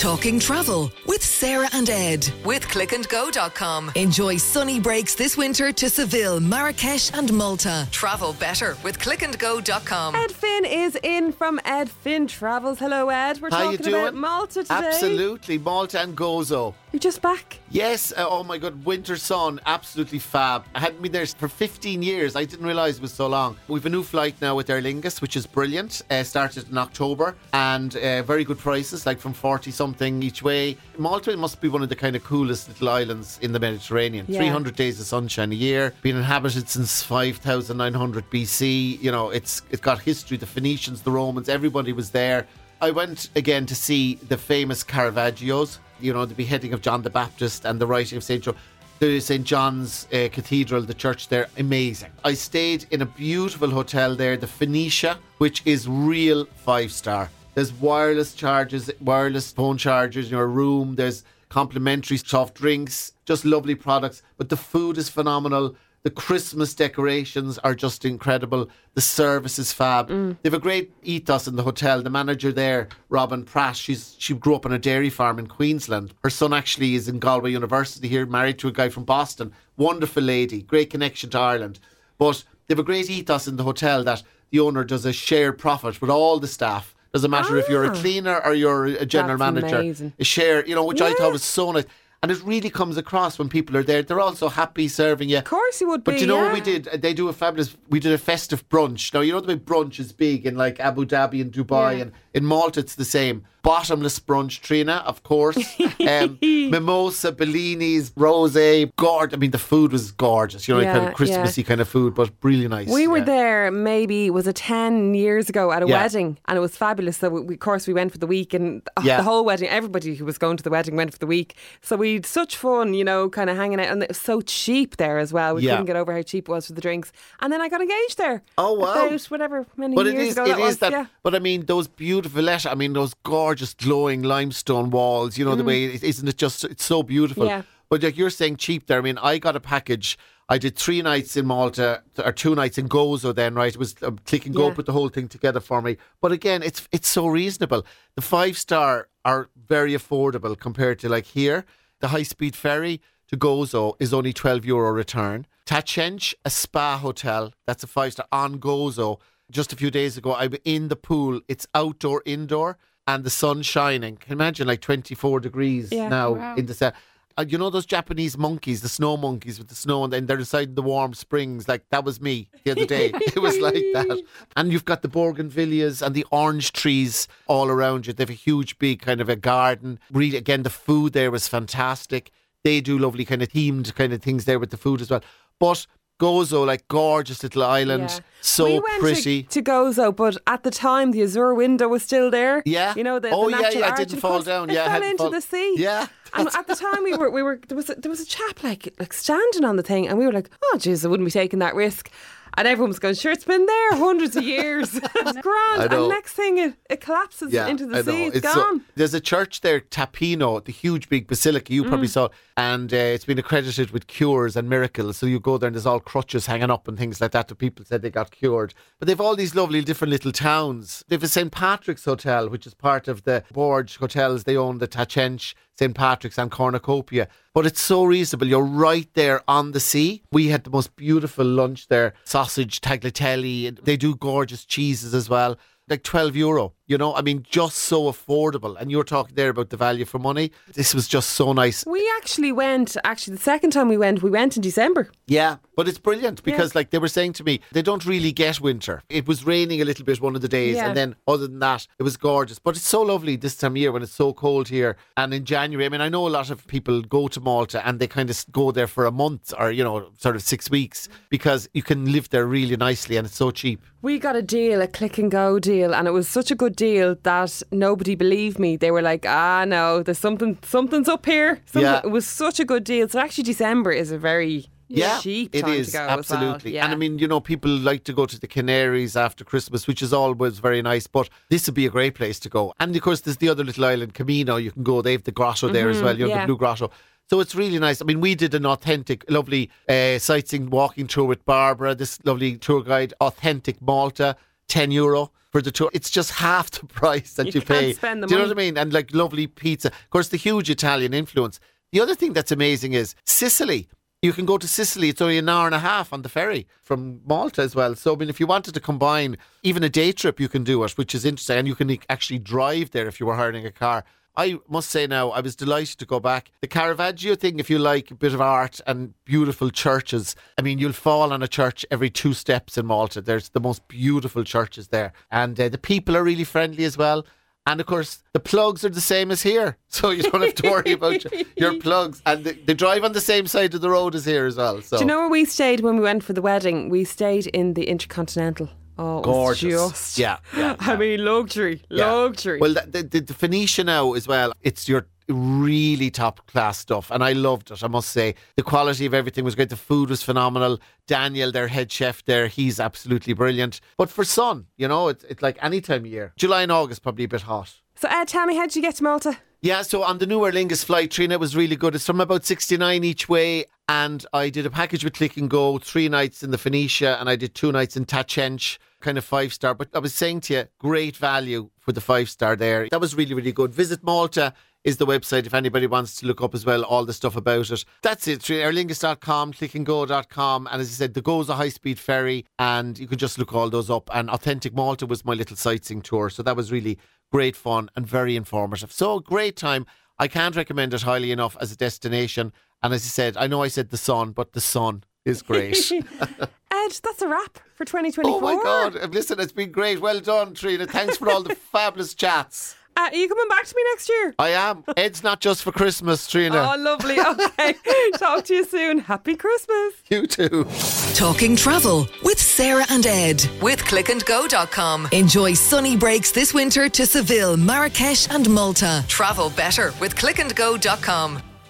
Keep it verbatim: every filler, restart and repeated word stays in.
Talking travel with Sarah and Ed with click and go dot com. Enjoy sunny breaks this winter to Seville, Marrakesh and Malta. Travel better with click and go dot com. Ed Finn is in from Ed Finn Travels. Hello, Ed. We're How talking you doing? about Malta today. Absolutely, Malta and Gozo. You're just back? Yes, uh, oh my God, winter sun, absolutely fab. I hadn't been there for fifteen years. I didn't realise it was so long. We've a new flight now with Aer Lingus, which is brilliant. Uh, started in October and uh, very good prices, like from forty something each way. Malta must be one of the kind of coolest little islands in the Mediterranean. Yeah. three hundred days of sunshine a year. Been inhabited since five thousand nine hundred B C. You know, it's it's got history. The Phoenicians, the Romans, everybody was there. I went again to see the famous Caravaggios, you know, the beheading of John the Baptist and the writing of Saint John. The Saint John's uh, Cathedral, the church there, amazing. I stayed in a beautiful hotel there, the Phoenicia, which is real five-star. There's wireless charges, wireless phone chargers in your room. There's complimentary soft drinks, just lovely products. But the food is phenomenal. The Christmas decorations are just incredible. The service is fab. Mm. They have a great ethos in the hotel. The manager there, Robin Pratt, she's she grew up on a dairy farm in Queensland. Her son actually is in Galway University here, married to a guy from Boston. Wonderful lady, great connection to Ireland. But they have a great ethos in the hotel that the owner does a shared profit with all the staff. Doesn't matter ah. if you're a cleaner or you're a general That's manager. Amazing. A share, you know, which yeah. I thought was so nice. And it really comes across when people are there. They're also happy serving you. Of course you would but be, But you know yeah. what we did? They do a fabulous... We did a festive brunch. Now, you know the way brunch is big in like Abu Dhabi and Dubai, yeah. and in Malta it's the same. Bottomless brunch, Trina, of course. um, mimosa, Bellinis, rosé, gorgeous. I mean, the food was gorgeous. You know, yeah, like kind of Christmassy yeah. kind of food, but really nice. We were yeah. there maybe, was it ten years ago at a yeah. wedding, and it was fabulous. So we, of course we went for the week, and oh, yeah. the whole wedding, everybody who was going to the wedding went for the week. So we had such fun, you know, kind of hanging out, and it was so cheap there as well. We yeah. couldn't get over how cheap it was for the drinks. And then I got engaged there. Oh wow! About whatever many but years it is, ago it that is was. that. Yeah. But I mean, those beautiful letters. I mean, those gorgeous glowing limestone walls. You know, mm. the way it, isn't it just? It's so beautiful. Yeah. But like you're saying, cheap there. I mean, I got a package. I did three nights in Malta, or two nights in Gozo. Then, right? It was um, click and go, Yeah. put the whole thing together for me. But again, it's it's so reasonable. The five star are very affordable compared to like here. The high speed ferry to Gozo is only twelve euro return. Tachench, a spa hotel, that's a five star on Gozo. Just a few days ago, I was in the pool. It's outdoor, indoor, and the sun shining. Can you imagine, like twenty-four degrees yeah. now wow. in the sun. Uh, you know those Japanese monkeys, the snow monkeys with the snow, and then they're inside the warm springs. Like that was me the other day. It was like that. And you've got the bougainvilleas and the orange trees all around you. They have a huge, big kind of a garden. Really, again, the food there was fantastic. They do lovely kind of themed kind of things there with the food as well. But Gozo, like gorgeous little island, yeah. so we went pretty. To, to Gozo, but at the time the Azure window was still there. Yeah. You know the, oh the yeah, natural yeah. arch, I didn't and fall course down. It Yeah, fell I into fall- the sea. Yeah. And at the time we were we were there was a, there was a chap like like standing on the thing, and we were like, oh jeez, I wouldn't be taking that risk. And everyone was going, sure, it's been there hundreds of years. It's grand. And next thing, it, it collapses yeah, into the I know. sea. It's, it's gone. So, there's a church there, Tapino, the huge big basilica. You probably mm. saw it. And uh, it's been accredited with cures and miracles. So you go there and there's all crutches hanging up and things like that. The people said they got cured. But they've all these lovely different little towns. They've a Saint Patrick's Hotel, which is part of the Borge Hotels. They own the Tachench, Saint Patrick's and Cornucopia. But it's so reasonable. You're right there on the sea. We had the most beautiful lunch there. Sausage, tagliatelle. They do gorgeous cheeses as well. Like twelve euro, you know, I mean, just so affordable. And you were talking there about the value for money. This was just so nice. We actually went, actually, the second time we went, we went in December. Yeah, but it's brilliant because, yeah. like they were saying to me, they don't really get winter. It was raining a little bit one of the days, yeah. and then other than that, it was gorgeous. But it's so lovely this time of year when it's so cold here. And in January, I mean, I know a lot of people go to Malta and they kind of go there for a month or, you know, sort of six weeks because you can live there really nicely and it's so cheap. We got a deal, a click and go deal, and it was such a good deal that nobody believed me. They were like, ah, no, there's something, something's up here. Something. Yeah. It was such a good deal. So actually December is a very yeah, cheap it time is, to go absolutely. as well. Yeah. And I mean, you know, people like to go to the Canaries after Christmas, which is always very nice, but this would be a great place to go. And of course, there's the other little island, Camino, you can go. They have the grotto there mm-hmm, as well, you know, yeah. the Blue Grotto. So it's really nice. I mean, we did an authentic, lovely uh, sightseeing walking tour with Barbara, this lovely tour guide, authentic Malta, ten euro for the tour. It's just half the price that you, you pay. Can't spend the Do you money. know what I mean? And like lovely pizza. Of course, the huge Italian influence. The other thing that's amazing is Sicily. You can go to Sicily. It's only an hour and a half on the ferry from Malta as well. So, I mean, if you wanted to combine even a day trip, you can do it, which is interesting. And you can actually drive there if you were hiring a car. I must say now, I was delighted to go back. The Caravaggio thing, if you like a bit of art and beautiful churches, I mean, you'll fall on a church every two steps in Malta. There's the most beautiful churches there. And uh, the people are really friendly as well. And of course, the plugs are the same as here. So you don't have to worry about your, your plugs. And they, they drive on the same side of the road as here as well. So. Do you know where we stayed when we went for the wedding? We stayed in the Intercontinental. Oh, it was gorgeous. Just, yeah, yeah, yeah. I mean, luxury. Yeah. Luxury. Well, the, the, the Phoenicia now as well, it's your really top class stuff. And I loved it, I must say. The quality of everything was great. The food was phenomenal. Daniel, their head chef there, he's absolutely brilliant. But for sun, you know, it's, it's like any time of year. July and August, probably a bit hot. So, Ed, tell me, how did you get to Malta? Yeah, so on the new Aer Lingus flight, Trina, it was really good. It's from about sixty-nine each way. And I did a package with Click and Go, three nights in the Phoenicia, and I did two nights in Tachench, kind of five star. But I was saying to you, great value for the five star there. That was really, really good. Visit Malta is the website if anybody wants to look up as well all the stuff about it. That's it. aer lingus dot com, click and go dot com, and as I said, the Go's a high speed ferry, and you can just look all those up. And Authentic Malta was my little sightseeing tour, so that was really great fun and very informative. So great time. I can't recommend it highly enough as a destination. And as I said, I know I said the sun, but the sun is great. Ed, that's a wrap for twenty twenty-four. Oh my God. Listen, it's been great. Well done, Trina. Thanks for all the fabulous chats. Uh, are you coming back to me next year? I am. Ed's not just for Christmas, Trina. Oh, lovely. Okay. Talk to you soon. Happy Christmas. You too. Talking travel with Sarah and Ed with click and go dot com. Enjoy sunny breaks this winter to Seville, Marrakesh and Malta. Travel better with click and go dot com.